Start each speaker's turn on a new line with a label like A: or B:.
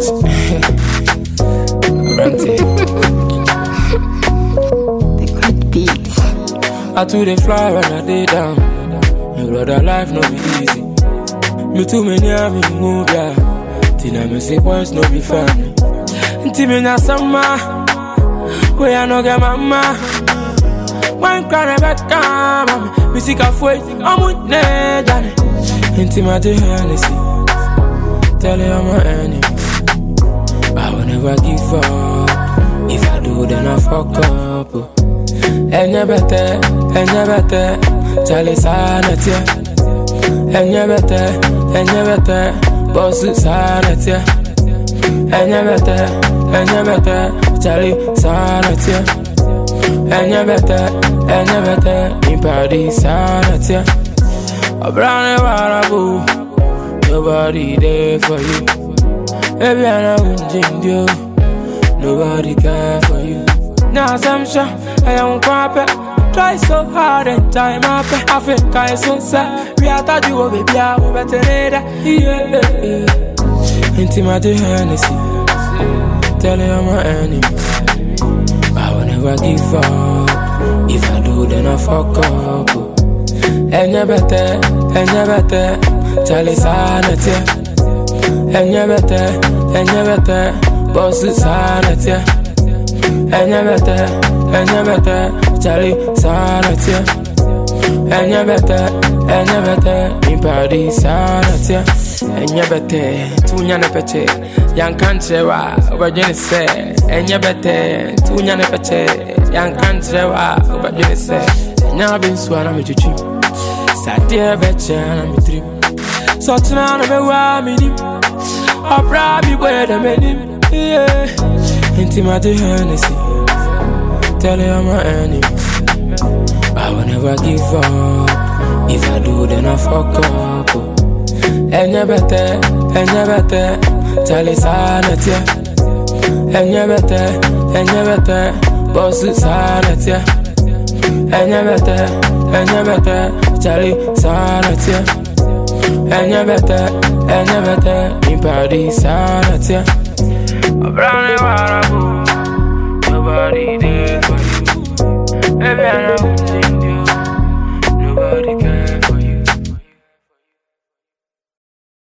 A: The good beats.
B: I too they fly when I day down. My brother life no be easy. Me too many am in move ya. Tina me say boys no be family. Inti me na sama. We I no get mama. One cry back come. Me sick of way. I'm with ne Johnny. Inti my Hennessy. Tell you I'm my enemy. I will never give up. If I do, then I fuck up. Enya bete, Charlie Sanatia. Enya bete, Boss Sanatia. Enya bete, Charlie Sanatia. Enya bete, in Paris Sanatia. A brown warabu, nobody there for you. Baby, I know you. Nobody care for you. Now I'm sure I am crappy. Try so hard and time up. I think I so sad. We are thought you were baby, I will better later. Yeah. Into my Hennessy. Tell you I'm my enemy. I will never give up. If I do, then I fuck up. Enya bete, Charlie Sanatia. Enya bete, Boss Sanatia. Enya bete, Charlie Sanatia. Enya bete, in Paris Sanatia. Enya bete, tunya ne peche. Yang country wa, obajene se. Enya bete, tunya ne peche. Yang country wa, obajene se. Enya bin swana me chuchu. Sadia beche na me trip. So tuna na me wa me dim. Opera me where the menim. Yeah, into my Hennessy. Tell you I'm my enemy. I will never give up. If I do, then I fuck up. Enya bete, Charlie Sanatia. Enya bete, Boss Sanatia. Enya bete, Charlie Sanatia. Enya bete, in Paris Sanatia. A brown warabu, nobody there for you. Baby, I know